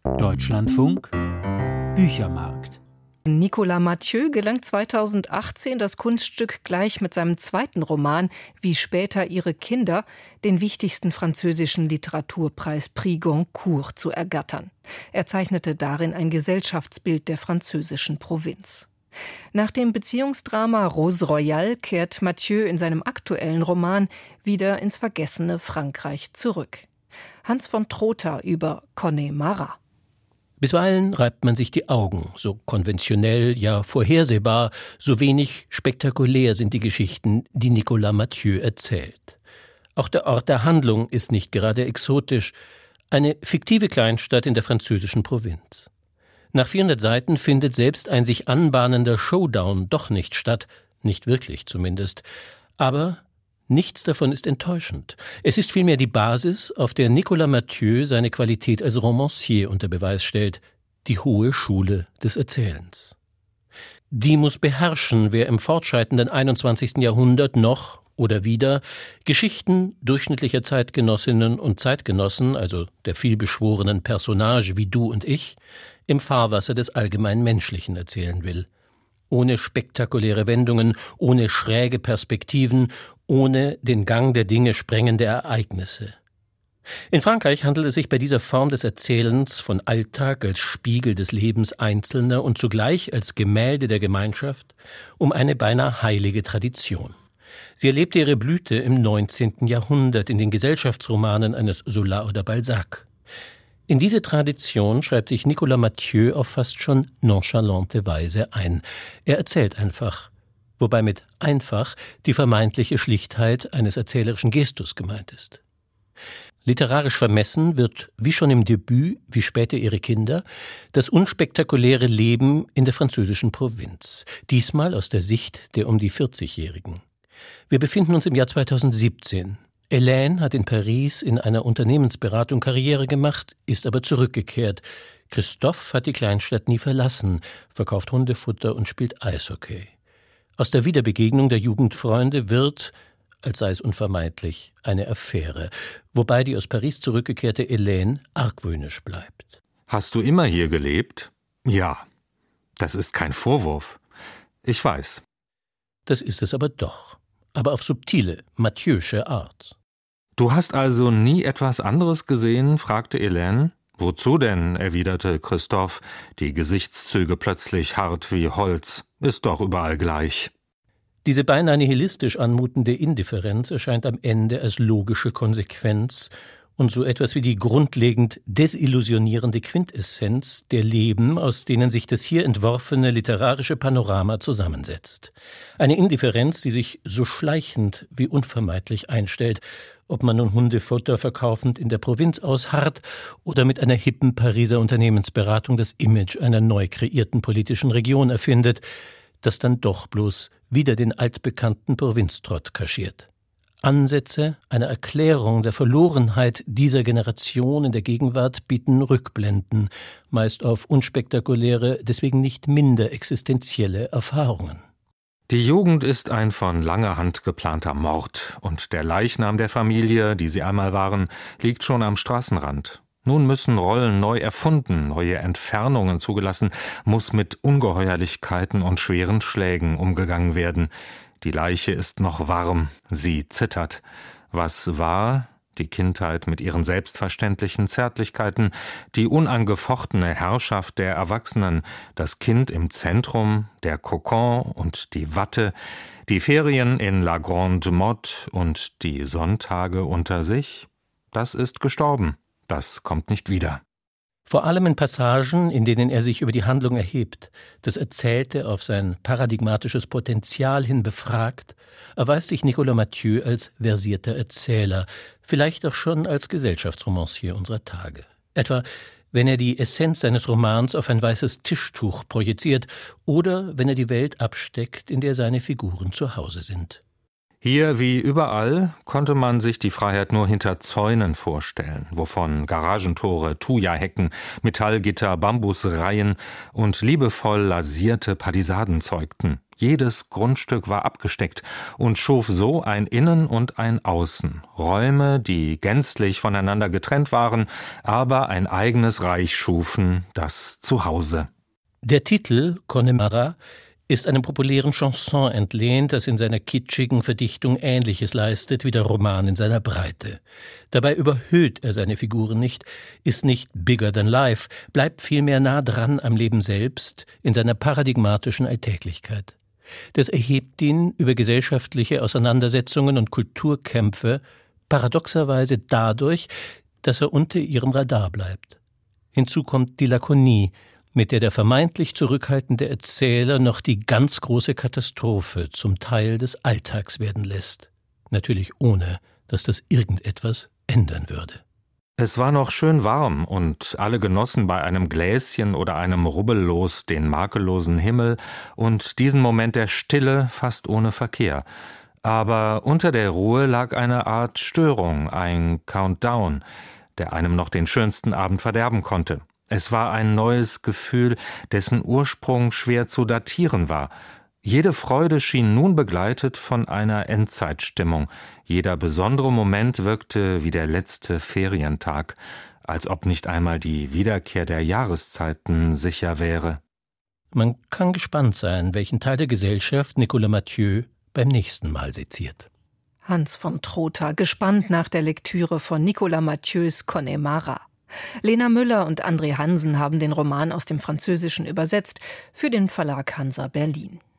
Deutschlandfunk Büchermarkt. Nicolas Mathieu gelang 2018 das Kunststück, gleich mit seinem zweiten Roman Wie später ihre Kinder den wichtigsten französischen Literaturpreis Prix Goncourt zu ergattern. Er zeichnete darin ein Gesellschaftsbild der französischen Provinz. Nach dem Beziehungsdrama Rose Royale kehrt Mathieu in seinem aktuellen Roman wieder ins vergessene Frankreich zurück. Hans von Trotha über Connemara. Bisweilen reibt man sich die Augen, so konventionell, ja vorhersehbar, so wenig spektakulär sind die Geschichten, die Nicolas Mathieu erzählt. Auch der Ort der Handlung ist nicht gerade exotisch, eine fiktive Kleinstadt in der französischen Provinz. Nach 400 Seiten findet selbst ein sich anbahnender Showdown doch nicht statt, nicht wirklich zumindest, aber nichts davon ist enttäuschend. Es ist vielmehr die Basis, auf der Nicolas Mathieu seine Qualität als Romancier unter Beweis stellt, die hohe Schule des Erzählens. Die muss beherrschen, wer im fortschreitenden 21. Jahrhundert noch oder wieder Geschichten durchschnittlicher Zeitgenossinnen und Zeitgenossen, also der vielbeschworenen Personage wie du und ich, im Fahrwasser des allgemein Menschlichen erzählen will. Ohne spektakuläre Wendungen, ohne schräge Perspektiven, ohne den Gang der Dinge sprengende Ereignisse. In Frankreich handelt es sich bei dieser Form des Erzählens von Alltag als Spiegel des Lebens Einzelner und zugleich als Gemälde der Gemeinschaft um eine beinahe heilige Tradition. Sie erlebte ihre Blüte im 19. Jahrhundert in den Gesellschaftsromanen eines Zola oder Balzac. In diese Tradition schreibt sich Nicolas Mathieu auf fast schon nonchalante Weise ein. Er erzählt einfach, wobei mit einfach die vermeintliche Schlichtheit eines erzählerischen Gestus gemeint ist. Literarisch vermessen wird, wie schon im Debüt, wie später ihre Kinder, das unspektakuläre Leben in der französischen Provinz, diesmal aus der Sicht der um die 40-Jährigen. Wir befinden uns im Jahr 2017. Hélène hat in Paris in einer Unternehmensberatung Karriere gemacht, ist aber zurückgekehrt. Christophe hat die Kleinstadt nie verlassen, verkauft Hundefutter und spielt Eishockey. Aus der Wiederbegegnung der Jugendfreunde wird, als sei es unvermeidlich, eine Affäre, wobei die aus Paris zurückgekehrte Hélène argwöhnisch bleibt. Hast du immer hier gelebt? Ja. Das ist kein Vorwurf. Ich weiß. Das ist es aber doch. Aber auf subtile, Mathieu'sche Art. Du hast also nie etwas anderes gesehen? Fragte Hélène. Wozu denn? Erwiderte Christophe, die Gesichtszüge plötzlich hart wie Holz. Ist doch überall gleich. Diese beinahe nihilistisch anmutende Indifferenz erscheint am Ende als logische Konsequenz und so etwas wie die grundlegend desillusionierende Quintessenz der Leben, aus denen sich das hier entworfene literarische Panorama zusammensetzt. Eine Indifferenz, die sich so schleichend wie unvermeidlich einstellt, ob man nun Hundefutter verkaufend in der Provinz ausharrt oder mit einer hippen Pariser Unternehmensberatung das Image einer neu kreierten politischen Region erfindet, das dann doch bloß wieder den altbekannten Provinztrott kaschiert. Ansätze einer Erklärung der Verlorenheit dieser Generation in der Gegenwart bieten Rückblenden, meist auf unspektakuläre, deswegen nicht minder existenzielle Erfahrungen. Die Jugend ist ein von langer Hand geplanter Mord, und der Leichnam der Familie, die sie einmal waren, liegt schon am Straßenrand. Nun müssen Rollen neu erfunden, neue Entfernungen zugelassen, muss mit Ungeheuerlichkeiten und schweren Schlägen umgegangen werden. Die Leiche ist noch warm, sie zittert. Was war? Die Kindheit mit ihren selbstverständlichen Zärtlichkeiten, die unangefochtene Herrschaft der Erwachsenen, das Kind im Zentrum, der Kokon und die Watte, die Ferien in La Grande Motte und die Sonntage unter sich? Das ist gestorben, das kommt nicht wieder. Vor allem in Passagen, in denen er sich über die Handlung erhebt, das Erzählte auf sein paradigmatisches Potenzial hin befragt, erweist sich Nicolas Mathieu als versierter Erzähler, vielleicht auch schon als Gesellschaftsromancier unserer Tage. Etwa, wenn er die Essenz seines Romans auf ein weißes Tischtuch projiziert oder wenn er die Welt absteckt, in der seine Figuren zu Hause sind. Hier wie überall konnte man sich die Freiheit nur hinter Zäunen vorstellen, wovon Garagentore, Thuja-Hecken, Metallgitter, Bambusreihen und liebevoll lasierte Palisaden zeugten. Jedes Grundstück war abgesteckt und schuf so ein Innen und ein Außen. Räume, die gänzlich voneinander getrennt waren, aber ein eigenes Reich schufen, das Zuhause. Der Titel Connemara ist einem populären Chanson entlehnt, das in seiner kitschigen Verdichtung Ähnliches leistet wie der Roman in seiner Breite. Dabei überhöht er seine Figuren nicht, ist nicht bigger than life, bleibt vielmehr nah dran am Leben selbst in seiner paradigmatischen Alltäglichkeit. Das erhebt ihn über gesellschaftliche Auseinandersetzungen und Kulturkämpfe paradoxerweise dadurch, dass er unter ihrem Radar bleibt. Hinzu kommt die Lakonie, mit der vermeintlich zurückhaltende Erzähler noch die ganz große Katastrophe zum Teil des Alltags werden lässt. Natürlich ohne, dass das irgendetwas ändern würde. Es war noch schön warm und alle genossen bei einem Gläschen oder einem Rubbellos den makellosen Himmel und diesen Moment der Stille fast ohne Verkehr. Aber unter der Ruhe lag eine Art Störung, ein Countdown, der einem noch den schönsten Abend verderben konnte. Es war ein neues Gefühl, dessen Ursprung schwer zu datieren war. Jede Freude schien nun begleitet von einer Endzeitstimmung. Jeder besondere Moment wirkte wie der letzte Ferientag, als ob nicht einmal die Wiederkehr der Jahreszeiten sicher wäre. Man kann gespannt sein, welchen Teil der Gesellschaft Nicolas Mathieu beim nächsten Mal seziert. Hans von Trotha, gespannt nach der Lektüre von Nicolas Mathieus Connemara. Lena Müller und André Hansen haben den Roman aus dem Französischen übersetzt für den Verlag Hansa Berlin.